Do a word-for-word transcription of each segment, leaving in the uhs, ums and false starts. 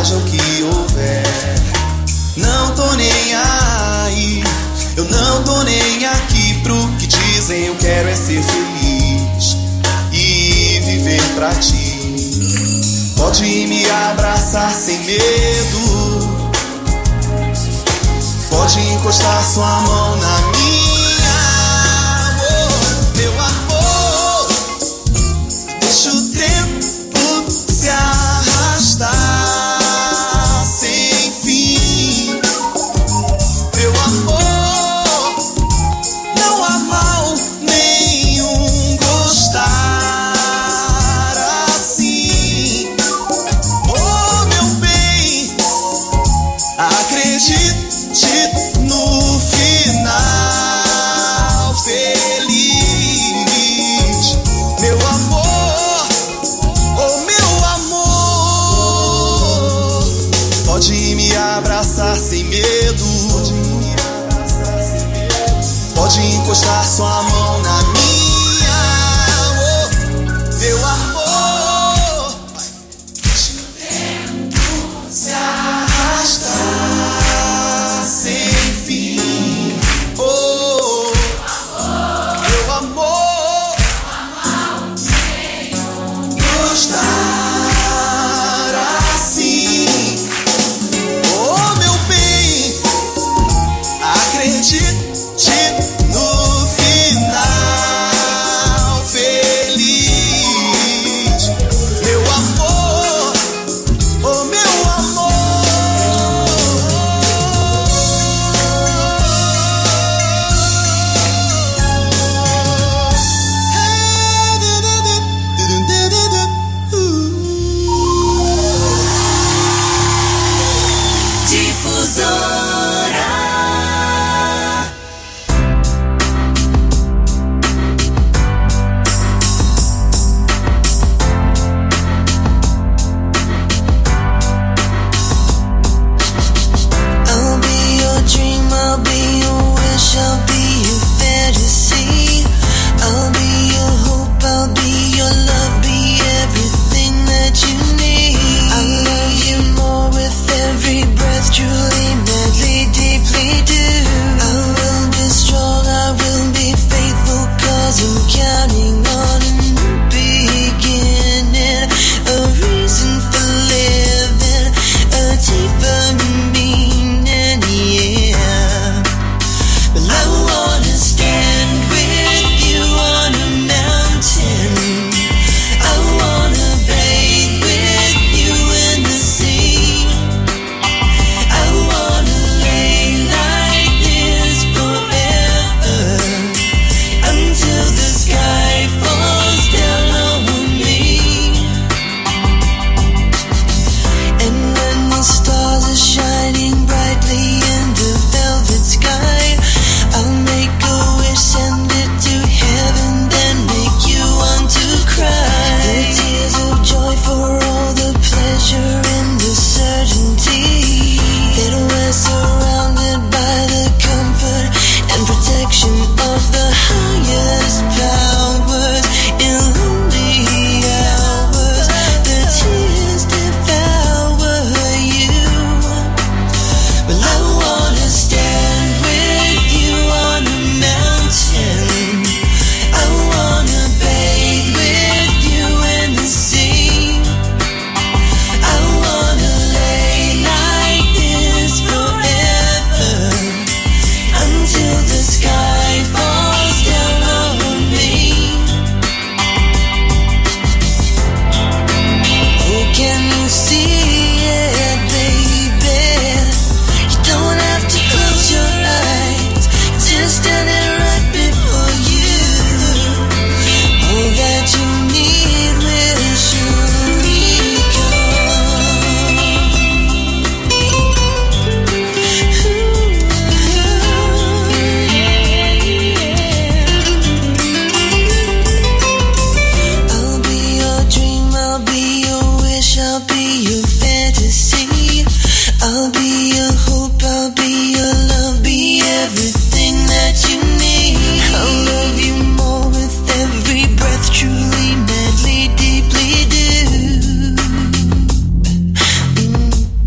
haja o que houver. Não tô nem aí, eu não tô nem aqui pro que dizem. Eu quero é ser feliz e viver pra ti. Pode me abraçar sem medo, pode encostar sua mão na minha. Oh, meu amor, deixa o tempo se arrastar sem fim. Meu amor, não há mal nenhum gostar assim. Oh, meu bem, acredite no final feliz. Meu amor, oh meu amor, pode me abraçar sem medo, pode encostar sua mão na minha. Oh, meu amor, deixa o tempo se arrastar sem fim. Oh, meu amor, gostar assim. Oh, meu bem, acredite no final feliz. Meu amor, oh meu amor. I'll be your dream, I'll be your wish, I'll be your fantasy. I'll be your hope, I'll be your love, be everything that you need. I love you more with every breath, truly, madly, deeply do. I will be strong, I will be faithful, cause I'm counting on a new beginning, a reason for living, a deeper meaning, yeah. Well, I wanna stand with you on a mountain, I wanna bathe with you in the sea, I wanna lay like this forever, until the sky falls down on me. And when the stars are shining brightly in the velvet sky, I'll make a wish, send it to heaven, then make you want to cry. The tears of joy for all the pleasure and the certainty that we're surrounded by the comfort and protection of the highest powers. In lonely hours, the tears devour you. Well, I wanna stand with you on a mountain, I wanna bathe with you in the sea, I wanna lay like this forever, until the sky falls down on me. Oh, can you see it, baby? You don't have to close your eyes, just standing right before you. All that you need will surely I'll be your dream, I'll be your wish, I'll be your fantasy. I'll be your hope, I'll be your love, be everything that you need. I'll love you more with every breath, truly, madly, deeply do. Mm.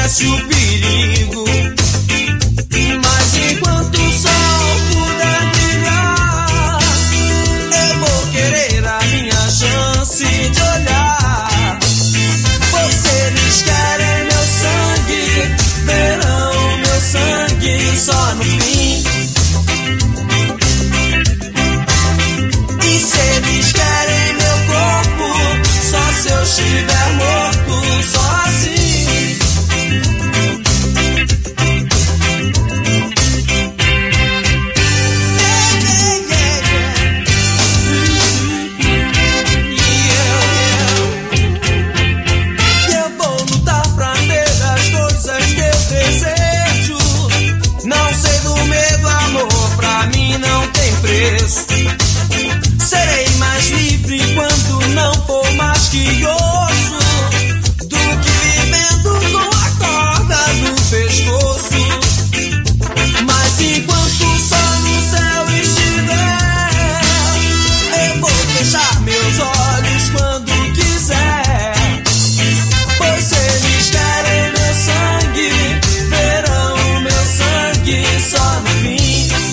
conhece o perigo. Mas enquanto o sol puder brilhar, eu vou querer a minha chance de olhar. Pois eles querem meu sangue, verão meu sangue só no fim. E se eles querem meu corpo, só se eu estiver morto, só assim. Não tem preço. Serei mais livre quando não for mais que osso, do que vivendo com a corda no pescoço. Mas enquanto o sol no céu estiver, eu vou fechar meus olhos quando quiser. Pois eles querem meu sangue, verão meu sangue só no fim.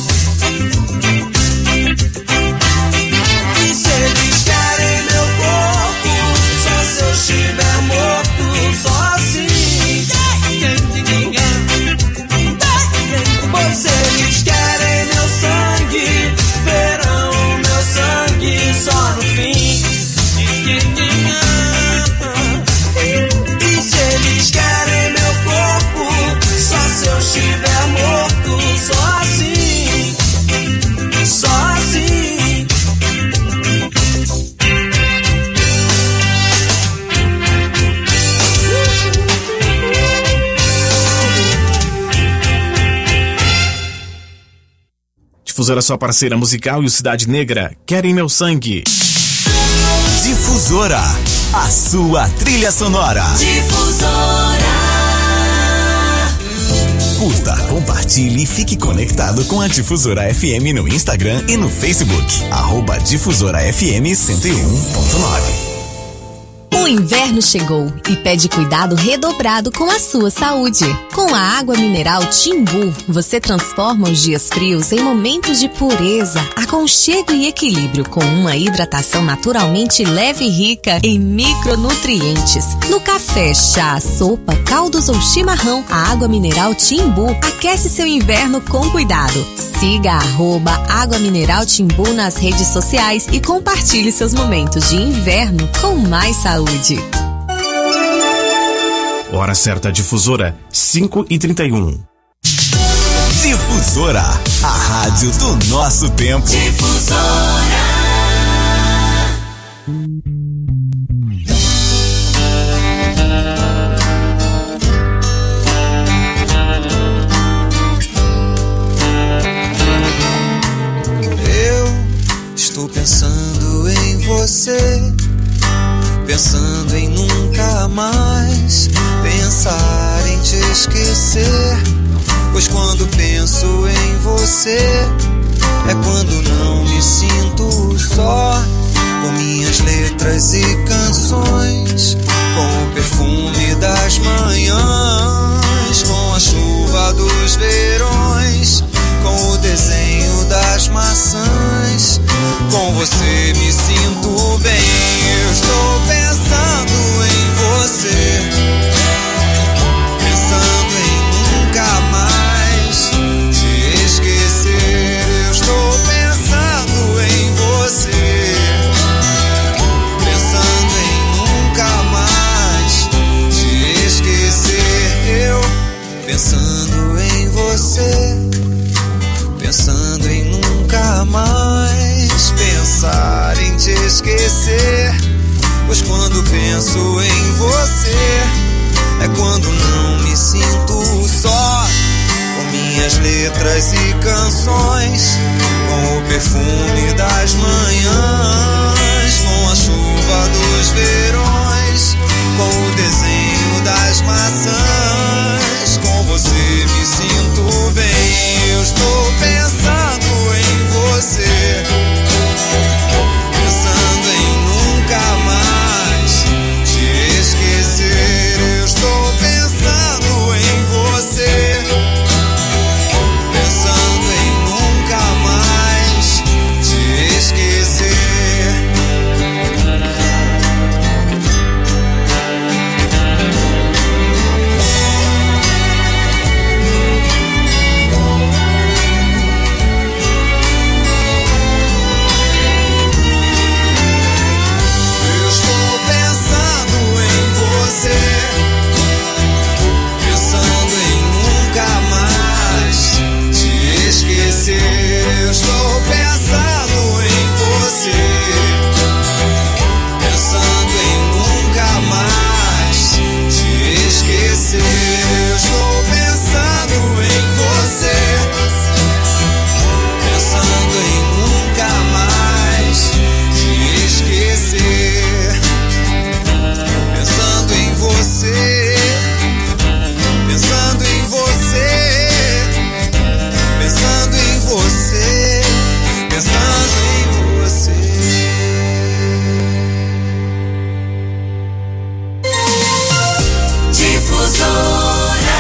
Estiver morto, só assim. Pois eles querem meu sangue, verão meu sangue só no fim. E se eles querem meu corpo, só se eu estiver morto, só assim. Só assim. Difusora, sua parceira musical, e o Cidade Negra querem meu sangue. Difusora, a sua trilha sonora. Difusora. Curta, compartilhe e fique conectado com a Difusora F M no Instagram e no Facebook. Arroba Difusora F M cento e um ponto nove. O inverno chegou e pede cuidado redobrado com a sua saúde. Com a água mineral Timbu, você transforma os dias frios em momentos de pureza, aconchego e equilíbrio, com uma hidratação naturalmente leve e rica em micronutrientes. No café, chá, sopa, caldos ou chimarrão, a água mineral Timbu aquece seu inverno com cuidado. Siga a arroba Água Mineral Timbu nas redes sociais e compartilhe seus momentos de inverno com mais saúde. Hora certa, Difusora, cinco e trinta e um. Difusora, a rádio do nosso tempo. Difusora. Eu estou pensando em você, pensando em nunca mais pensar em te esquecer. Pois quando penso em você, é quando não me sinto só. Com minhas letras e canções, com o perfume das manhãs, com a chuva dos verões, com o desenho das maçãs. Com você me sinto bem. Eu estou pensando em você, pensando em nunca mais te esquecer. Eu estou pensando em você, pensando em nunca mais te esquecer. Eu pensando em você, pensando em nunca mais pensar em te esquecer. Pois quando penso em você, é quando não me sinto só. Com minhas letras e canções, com o perfume das manhãs, com a chuva dos verões, com o desenho das maçãs. Com você me sinto bem. Eu estou pensando em você, pensando em nunca mais te esquecer. Eu estou pensando você. Estou pensando em você, pensando em nunca mais te esquecer. Pensando em você, pensando em você, pensando em você, pensando em você. Difusora.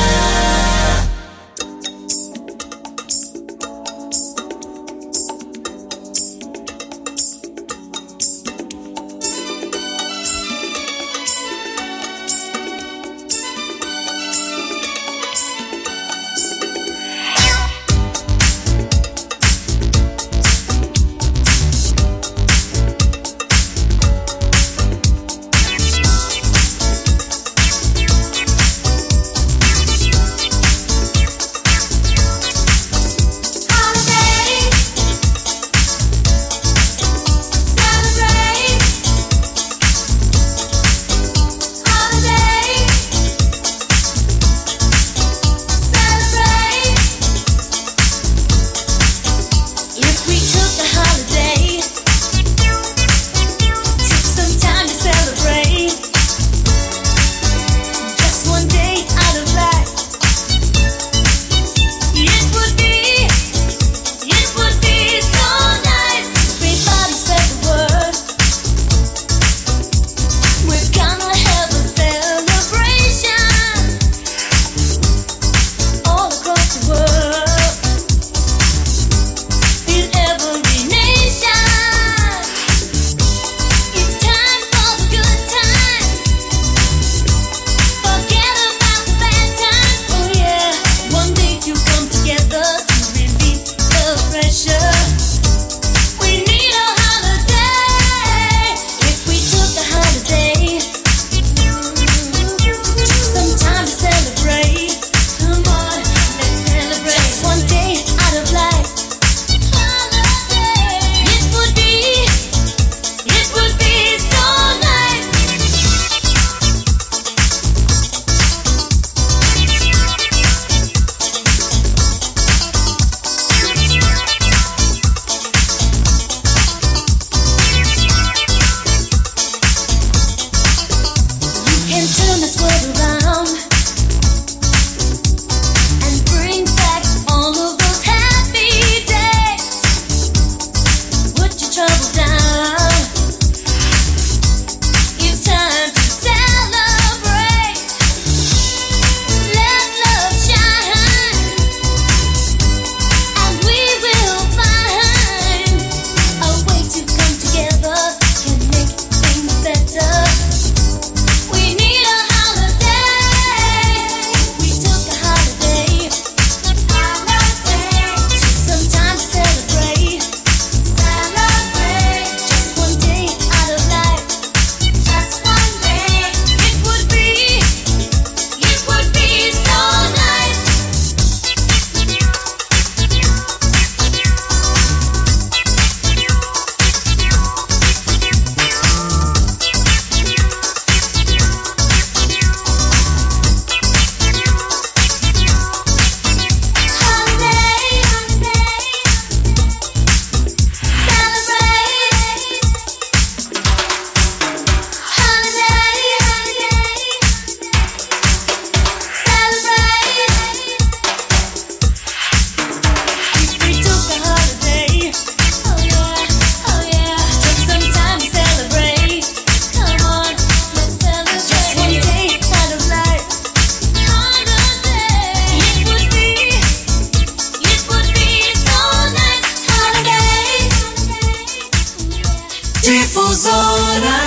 Difusora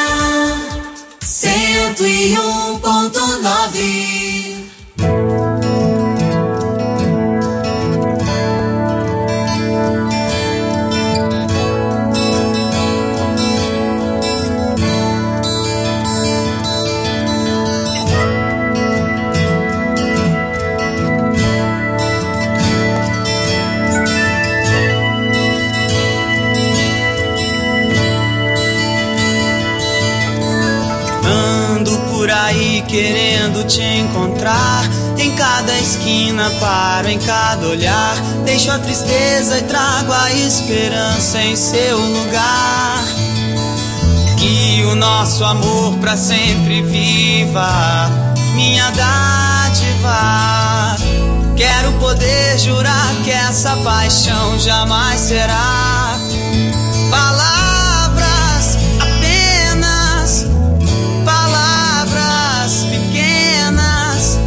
cento e um ponto nove. Ando por aí querendo querendo te encontrar. Em cada esquina paro, em cada olhar, deixo a tristeza e trago a esperança em seu lugar. Que o nosso amor pra sempre viva, minha dádiva. Quero poder jurar que essa paixão jamais será palavras, apenas palavras pequenas,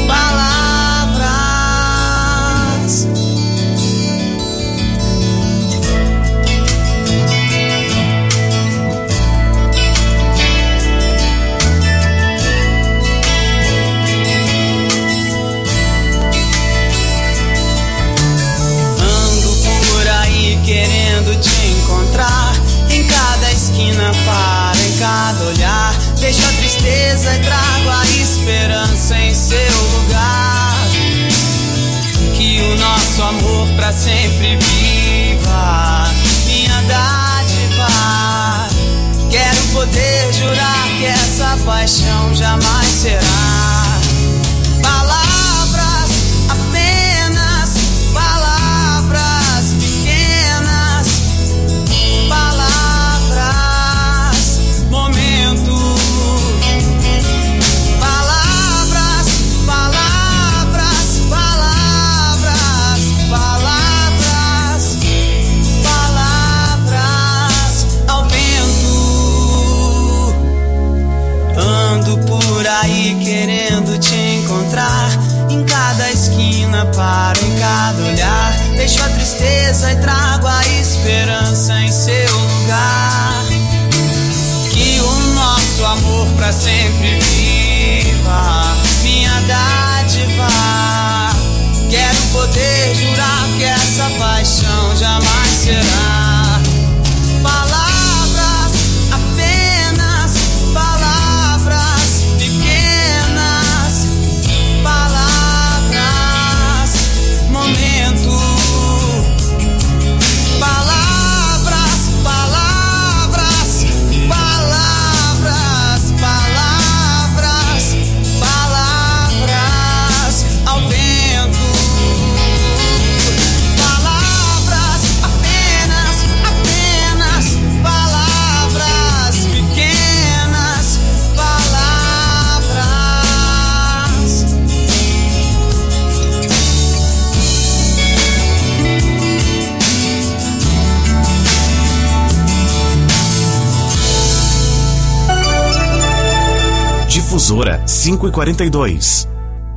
palavras. Querendo te encontrar. Em cada esquina paro, em cada olhar, deixo a tristeza e trago a esperança em seu lugar. Que o nosso amor pra sempre viva, minha dádiva. Quero poder jurar que essa paixão jamais será palavras, apenas palavras pequenas, palavras, momento. Palavras, palavras, palavras, palavras, palavras ao vento. Ando por aí querendo te encontrar. Em cada esquina paro, em cada olhar, deixo a tristeza e trago a esperança em seu lugar. Que o nosso amor pra sempre viva, minha dádiva. Quero poder jurar que essa paixão jamais será palavras, apenas palavras pequenas, palavras, momento. Palavras, palavras, palavras, palavras, palavras ao vento. Palavras, apenas, apenas palavras pequenas, palavras. Difusora cinco e quarenta e dois.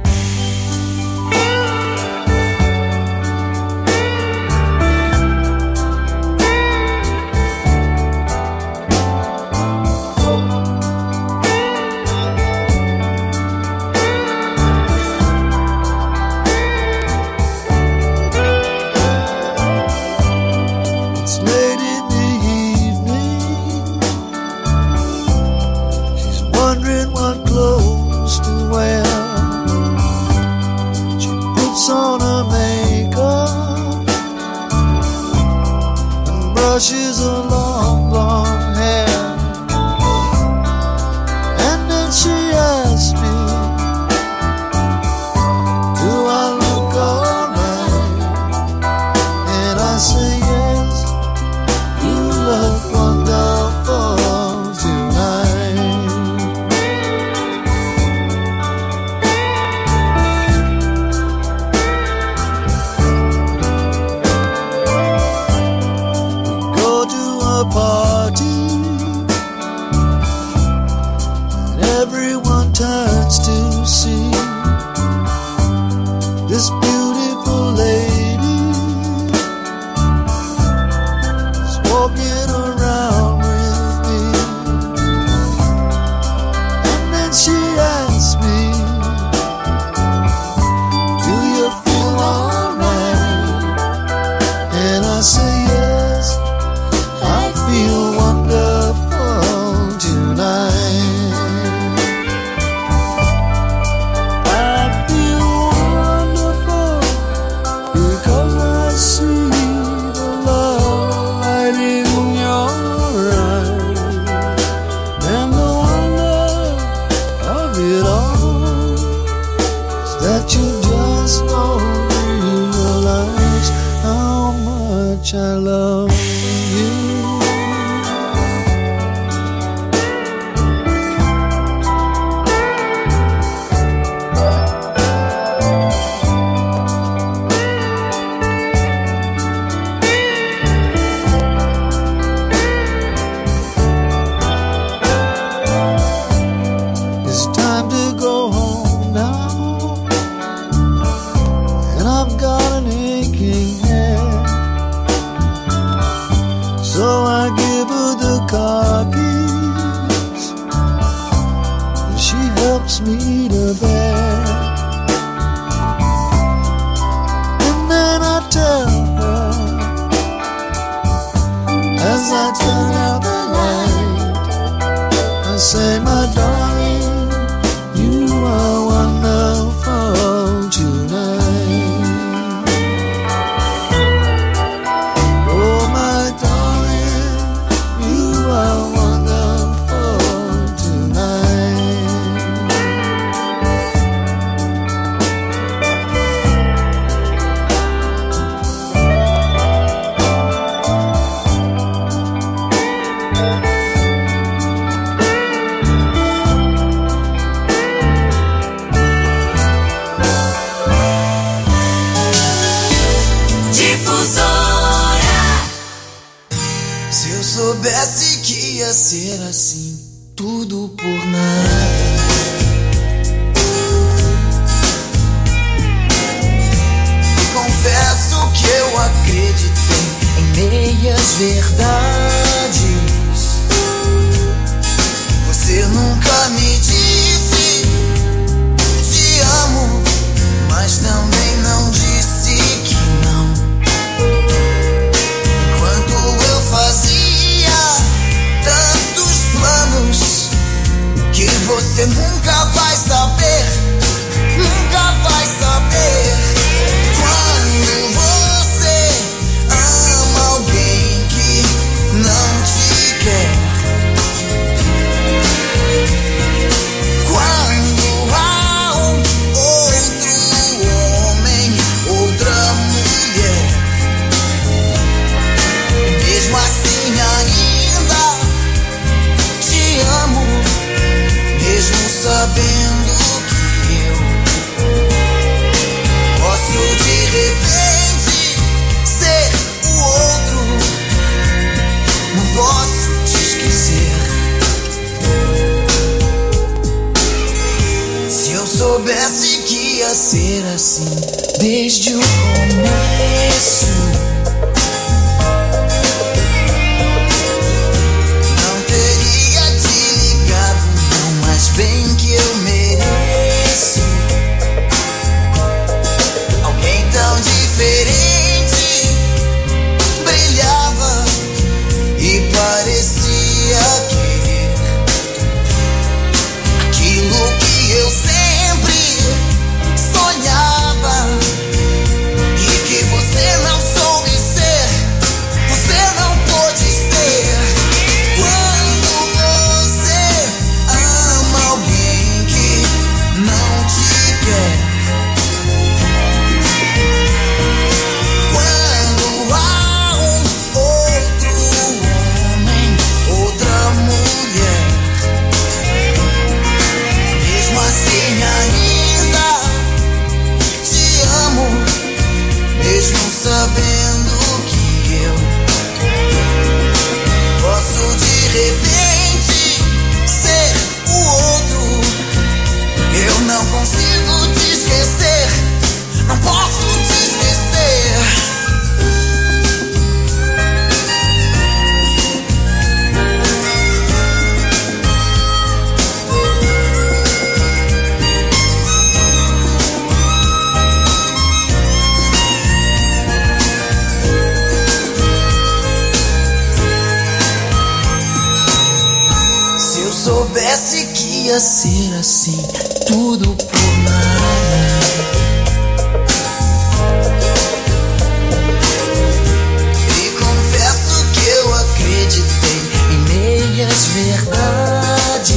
It's late in the evening. She's wondering what clothes to wear. much I love you. Me to bed, and then I tell her as I turn out the light, I say, my darling, you are wonderful tonight. Oh, my darling, you are wonderful. Soubesse que ia ser assim, tudo por nada. E confesso que eu acreditei em meias verdades. Você nunca me disse te amo, mas também não disse que não. Enquanto eu fazia tantos planos que você nunca vai saber, nunca vai saber. Quando você ama alguém que não te quer, quando há um outro homem, outra mulher, mesmo assim ainda amo, mesmo sabendo que eu posso de repente ser o outro. Não posso te esquecer. Se eu soubesse que ia ser assim desde o começo, bem que eu mereço alguém tão diferente. Brilhava e parecia querer aquilo que eu sempre sonhava e que você não soube ser, você não pôde ser. Quando você alguém que não te quer, quando há um outro homem, outra mulher, mesmo assim ainda te amo, mesmo sabendo que eu posso de repente ser o outro. Eu não consigo te esquecer, não posso te esquecer. Se eu soubesse que ia ser assim, tudo por nada. E confesso que eu acreditei em meias verdades.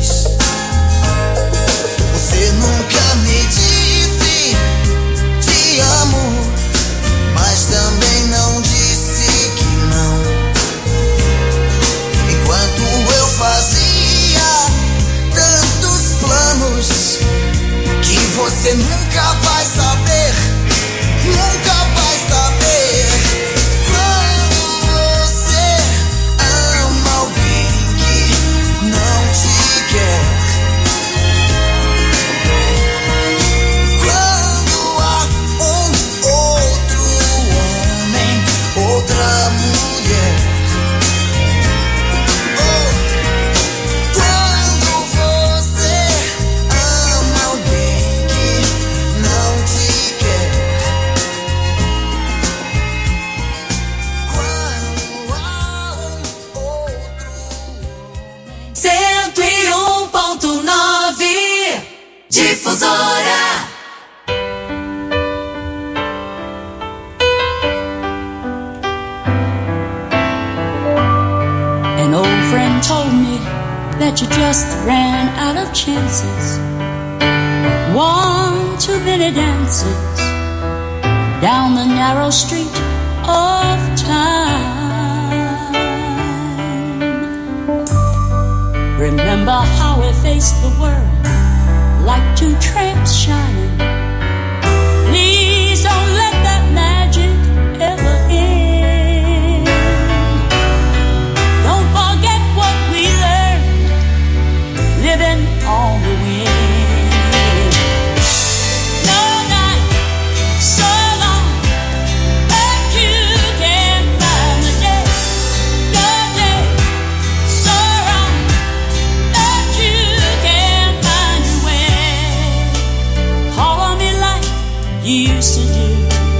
Você nunca me disse te amo, mas também não disse nunca vai saber, nunca vai saber. Quando você ama alguém que não te quer, quando há um outro homem, outra mulher, oh, quando você ama alguém que não te quer, quando há um outro homem. cento e um ponto nove Difusora. An old friend told me that you just ran out of chances. One too many dances down the narrow street of time. Remember how we faced the world like two tramps shining. Please don't let that magic ever end. Don't forget what we learned living on the wind. No night so long that you can't find the day. No day so wrong that you can't find your way. Call on me like you used to do.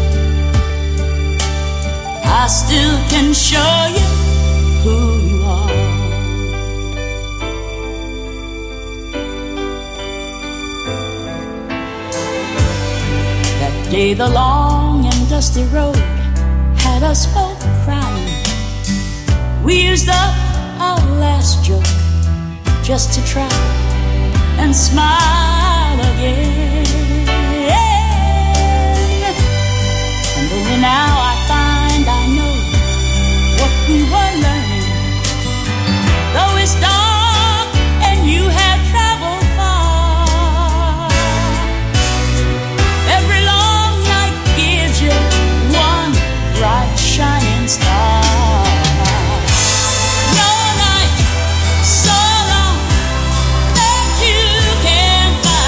I still can show you who you are. That day the long and dusty road had us both crying. We used up our last joke just to try and smile again. And only now I find I know what we were learning. Though it's dark and you have traveled far, every long night gives you one bright shining star. No night so long that you can't find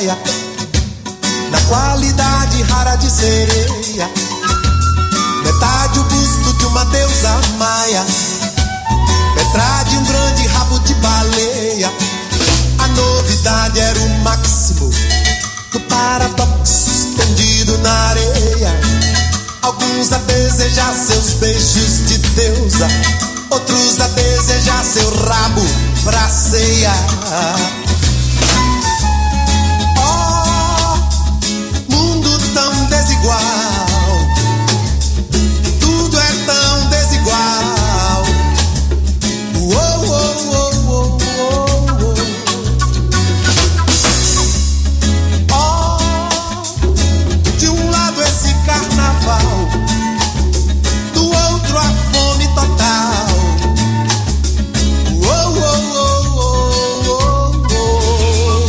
praia, na qualidade rara de sereia, metade o busto de uma deusa maia, metade um grande rabo de baleia. A novidade era o máximo do paradoxo estendido na areia. Alguns a desejar seus beijos de deusa, outros a desejar seu rabo pra ceia. Oh, mundo tão desigual, tudo é tão desigual. Oh, oh, oh, oh, oh, oh. Oh, de um lado esse carnaval, do outro a fome total. Oh, oh, oh, oh, oh, oh.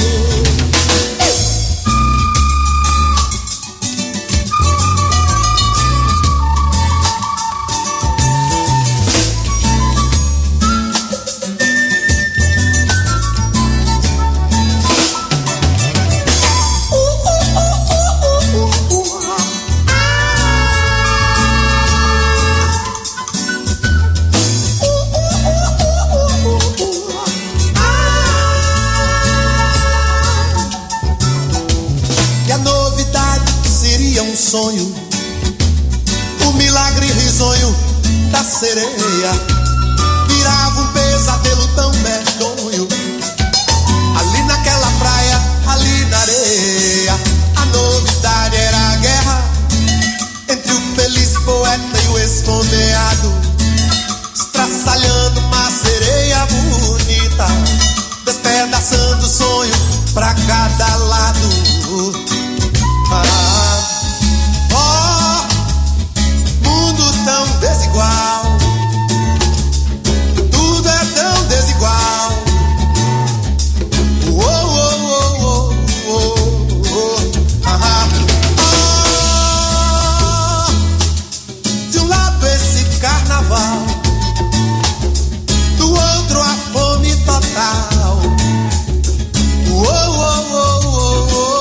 E a novidade seria um sonho, o milagre risonho da sereia virava um pesadelo tão medonho. Ali naquela praia, ali na areia, a novidade era a guerra entre o feliz poeta e o esfomeado, estraçalhando uma sereia bonita, despedaçando o sonho pra cada lado. Ah, oh, mundo tão desigual, tudo é tão desigual. Oh, oh, oh, oh, oh, oh, ah, oh. De um lado esse carnaval, do outro a fome total. Oh, oh, oh, oh, oh, oh.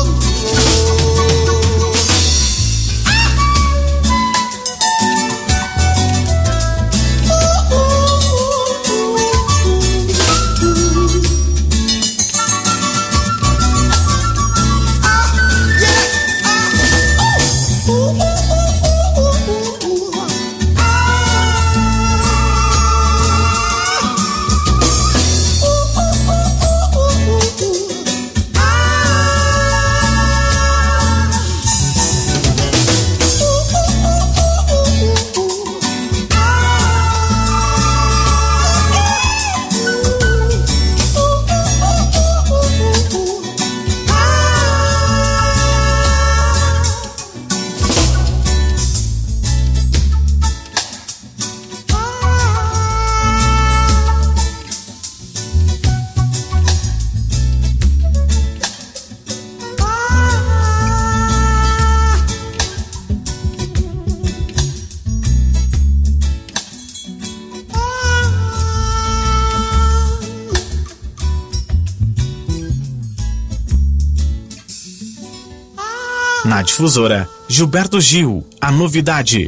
Na Difusora, Gilberto Gil, a novidade.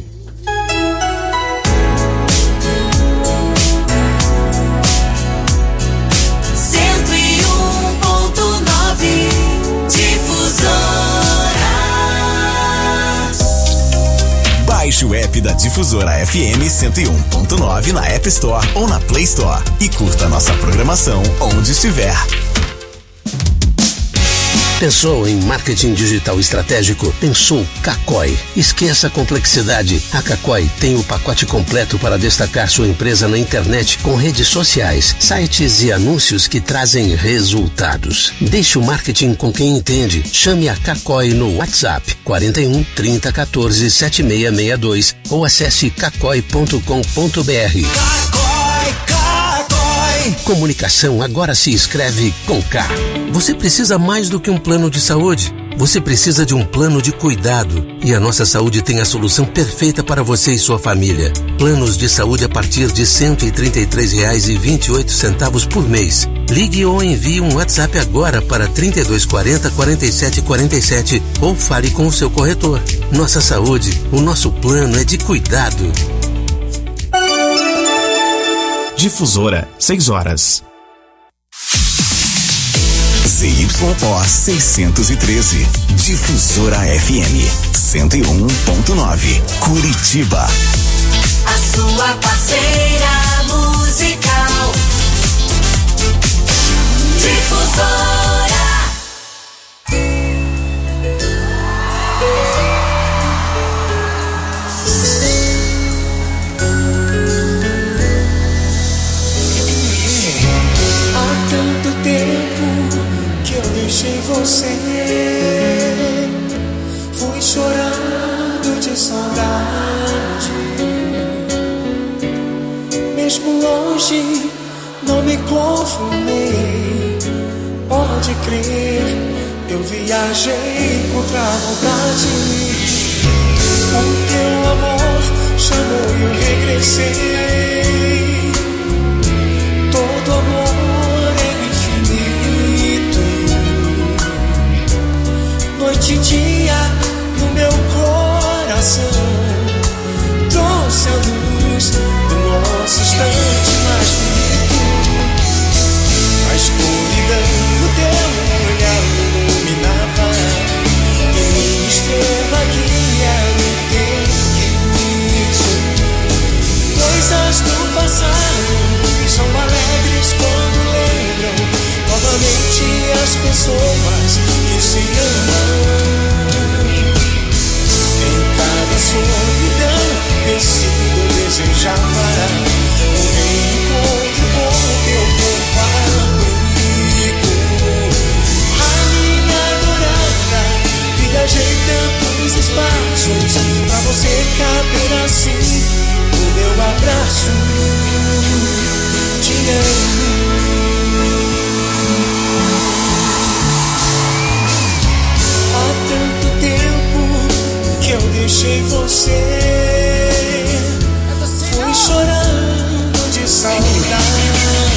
cento e um ponto nove Difusora. Baixe o app da Difusora F M cento e um ponto nove na App Store ou na Play Store e curta nossa programação onde estiver. Pensou em marketing digital estratégico? Pensou Cacói. Esqueça a complexidade. A Cacói tem o pacote completo para destacar sua empresa na internet com redes sociais, sites e anúncios que trazem resultados. Deixe o marketing com quem entende. Chame a Cacói no WhatsApp quarenta e um, trinta, quatorze, setenta e seis sessenta e dois ou acesse cacói ponto com ponto br. Cacói, Cacói. Comunicação agora se escreve com K. Você precisa mais do que um plano de saúde. Você precisa de um plano de cuidado. E a Nossa Saúde tem a solução perfeita para você e sua família. Planos de saúde a partir de cento e trinta e três reais e vinte e oito centavos por mês. Ligue ou envie um WhatsApp agora para trinta e dois quarenta, quarenta e sete quarenta e sete ou fale com o seu corretor. Nossa saúde, o nosso plano é de cuidado. Difusora, seis horas. Z Y O seiscentos e treze, Difusora F M cento e um ponto nove, Curitiba. A sua parceira musical. Difusora. Há tanto tempo que eu deixei você, fui chorando de saudade. Mesmo longe, não me conformei. Pode crer, eu viajei contra a vontade. O teu amor chamou e eu regressei. Todo amor é infinito. Noite e dia no meu coração, trouxe a luz do nosso instante mais bonito. A escuridão do teu olhar me iluminava, e minha estrela guia no teu sorriso. Coisas do passado são alegres quando lembram novamente as pessoas que se amam. Em cada solidão vencido desejava um reencontro com teu corpo abrigo. A minha adorada, viajei tantos espaços pra você caber assim no meu abraço. Te amo. Há tanto tempo que eu deixei você, fui chorando de saudade.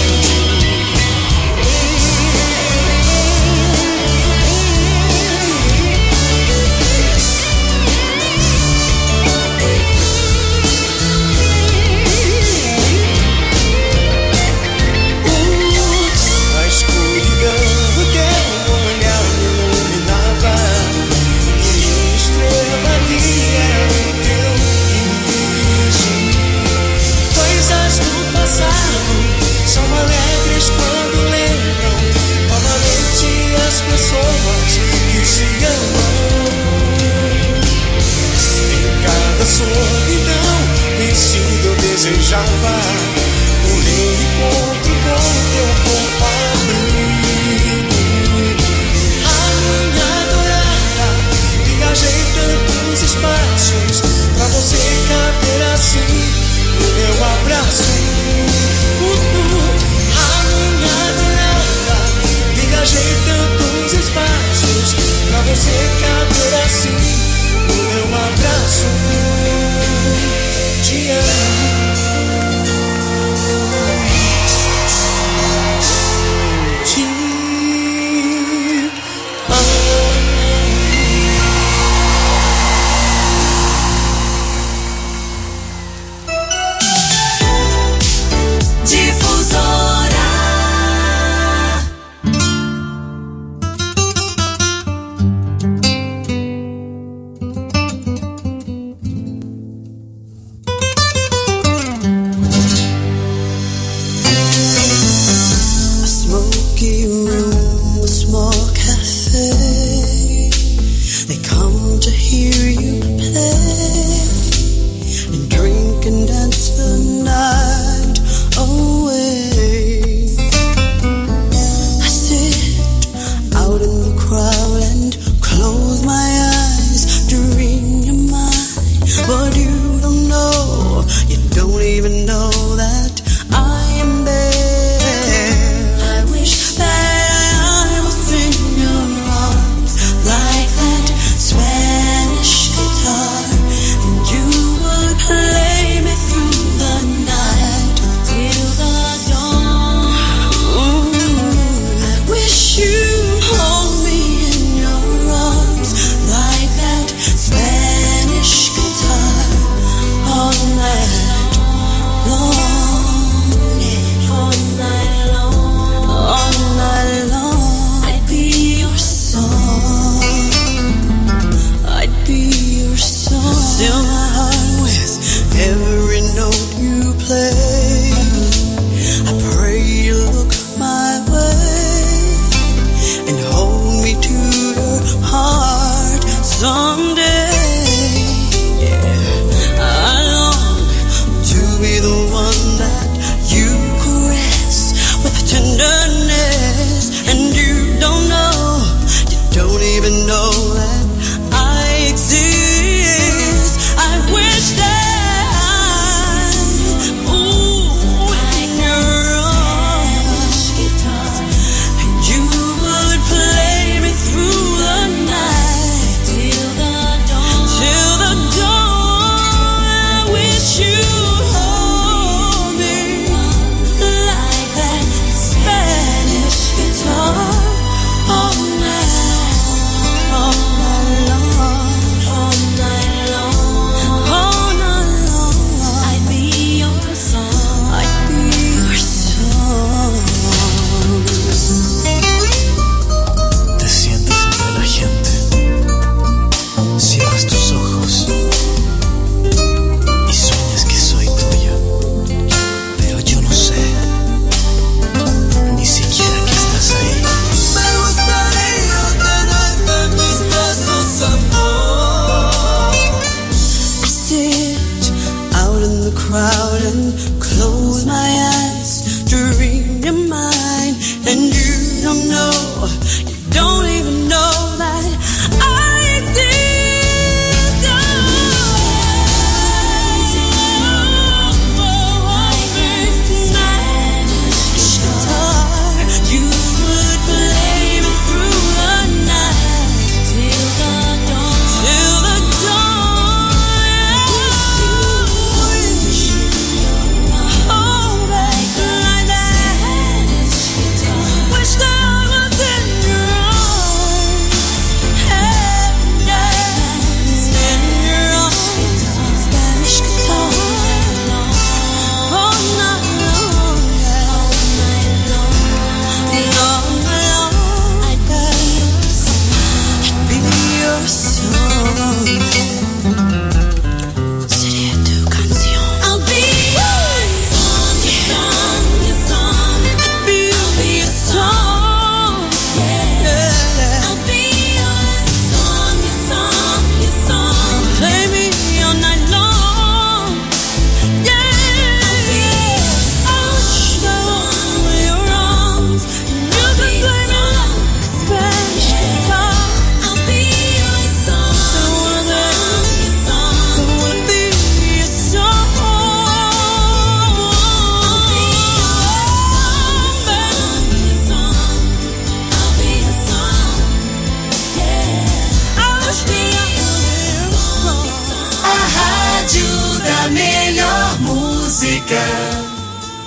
Pessoas que se amam. Em cada solidão vencido eu desejava um reencontro com teu corpo abrigo. A minha adorada, viajei tantos espaços pra você caber assim no meu abraço. Uh, uh, a minha adorada, viajei tantos espaços pra você caber assim no meu abraço. Te amo.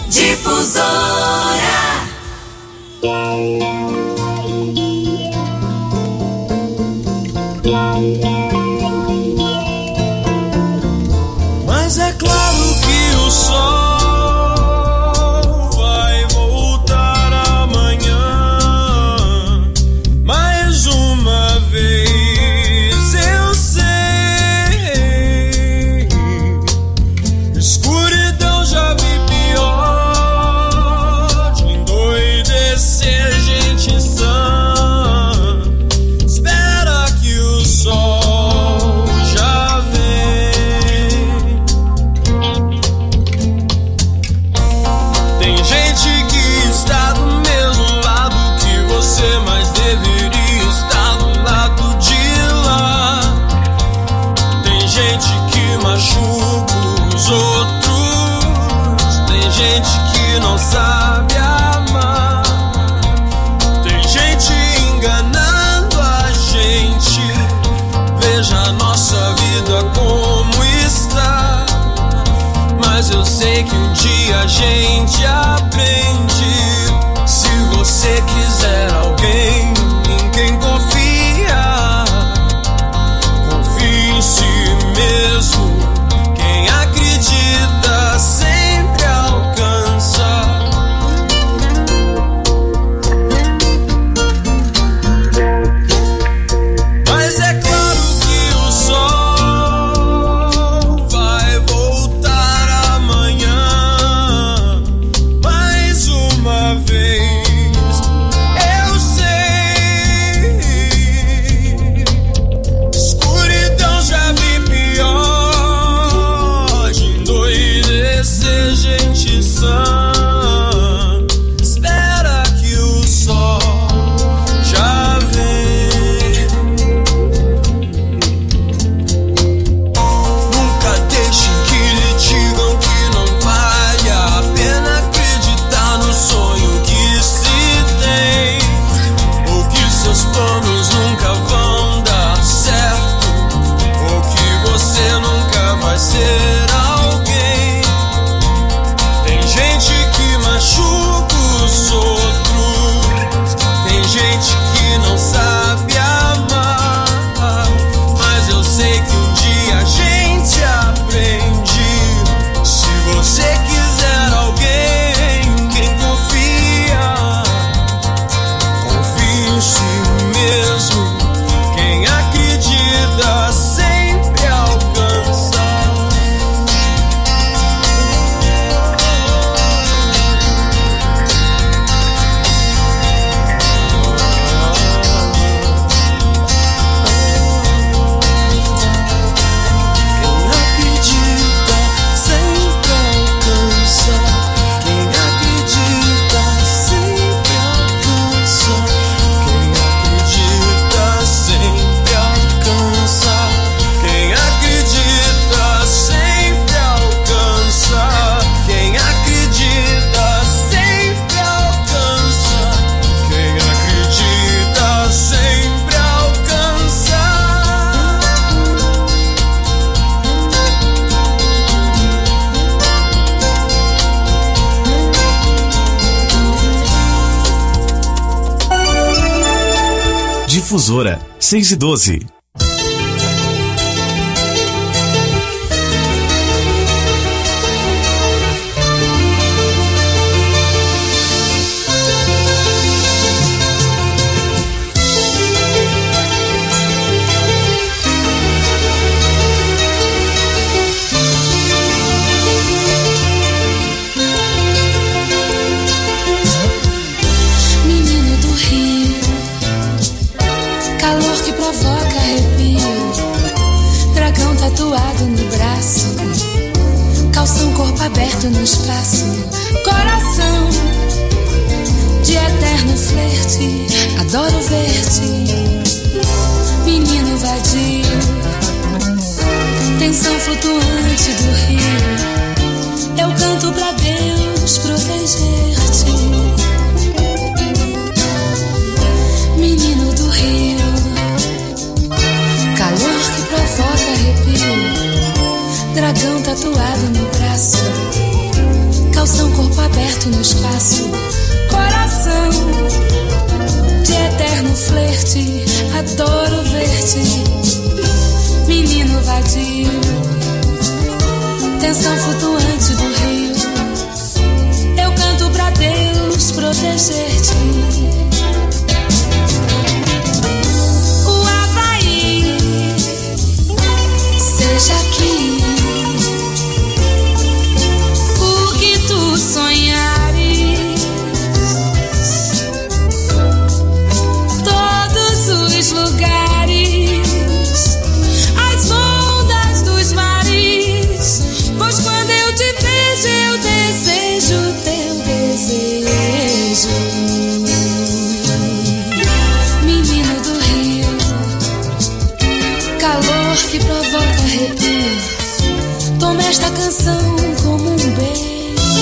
Difusora. Mas é claro que o sol vai voltar amanhã. Mais uma vez eu sei. Escuridão já vi pior, de endoidecer gente sã. Espera que o sol já vem. Tem gente que está do mesmo lado que você, mas deveria estar do lado de lá. Tem gente que machuca os outros, tem gente que não sabe amar, tem gente enganando a gente. Veja a nossa vida como está. Mas eu sei que um dia a gente aprende. Se você quiser alguém em quem confiar, confie em si mesmo. Quem acredita sempre alcança. Mas é claro que o sol vai voltar amanhã. Mais uma vez eu sei. Escuridão já vi pior, de endoidecer gente sã. Espera que o sol já vem. Nunca deixem que lhe digam que não vale a pena acreditar no sonho que se tem, ou que seus planos nunca vão dar certo, ou que você nunca vai ser alguém. Tem gente que machuca os outros, tem gente que não sabe amar. Mas eu sei que um dia a gente aprende. Se você quiser alguém em quem confia, confie em si mesmo. Quem acredita sempre alcança. Quem acredita sempre alcança. Quem acredita sempre alcança. Quem acredita sempre alcança. Quem acredita sempre alcança. Quem acredita sempre alcança. Quem acredita sempre alcança. Difusora seis e doze. Menino do Rio, calor que provoca arrepio, dragão tatuado no braço, calção corpo aberto no espaço, coração de eterno flerte, adoro ver-te. Menino vadio, tensão flutuante do rio, eu canto pra Deus proteger-te. Menino do Rio, calor que provoca arrepio, dragão tatuado no braço, calção corpo aberto aberto no espaço. Coração de eterno flerte, adoro ver-te, menino vadio, tensão flutuante do rio. Eu canto pra Deus proteger-te. O Havaí, seja aqui o que tu sonhares, todos os lugares, as ondas dos mares, pois quando eu te vejo eu desejo teu desejo. Menino do rio, calor que provoca arrepio, toma esta canção como um beijo.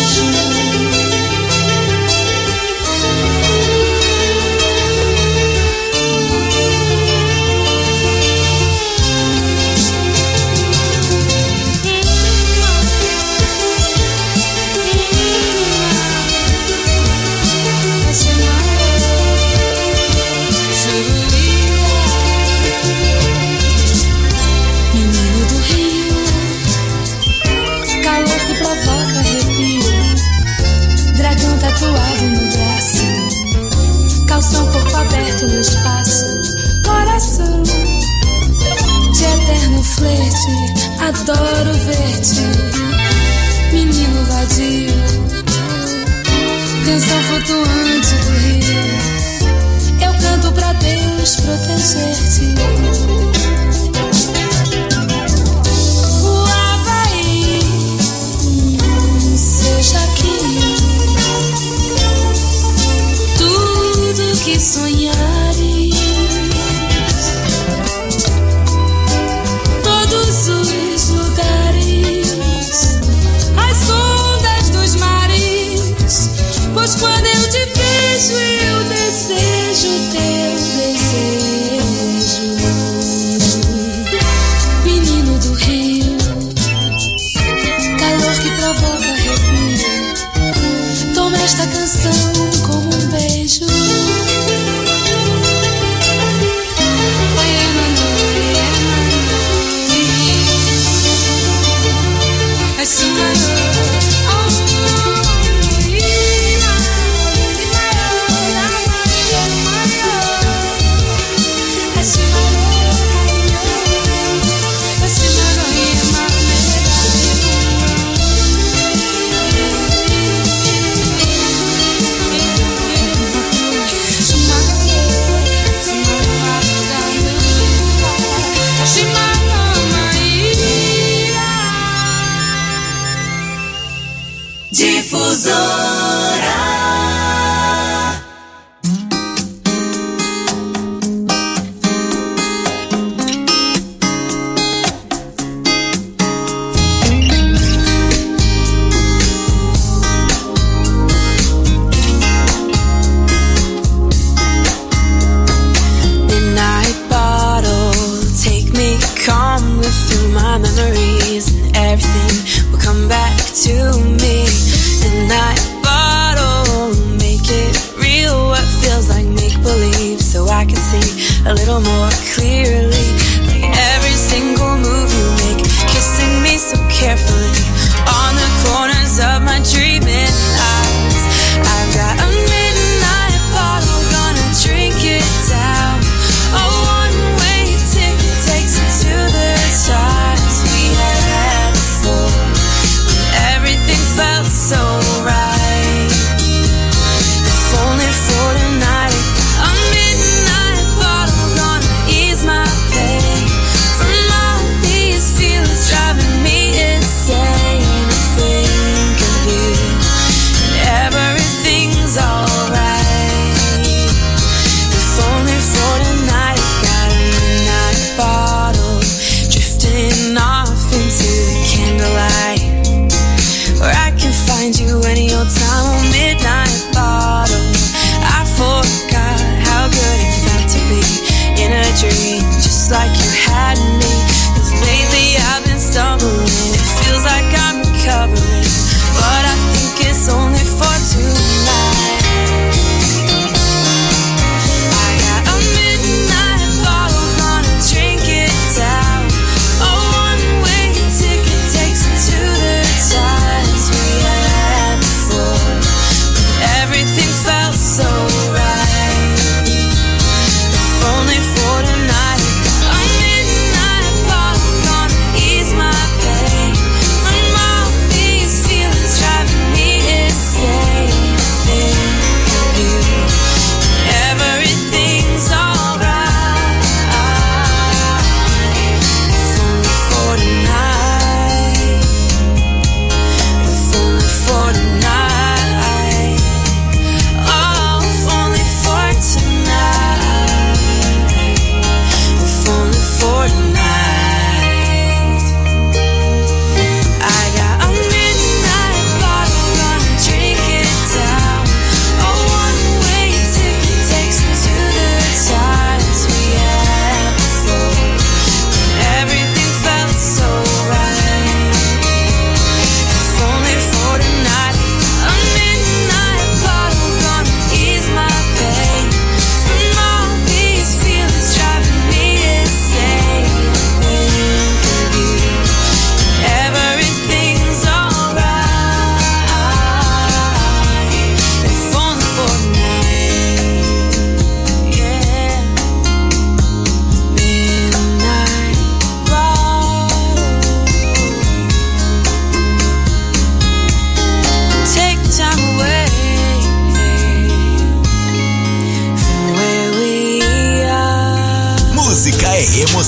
Tatuado no braço, calção, corpo aberto no espaço. Coração de eterno flerte, adoro ver-te, menino vadio, tensão flutuante do rio. Eu canto pra Deus proteger-te. O Havaí, seja aqui que sonhares, todos os lugares, as ondas dos mares, pois quando eu te vejo eu desejo teu desejo. Menino do rio, calor que provoca arrepio, toma esta canção como um beijo. Memories and everything will come back to me. And I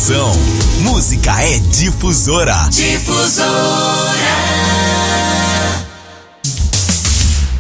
emoção. Música é Difusora. Difusora.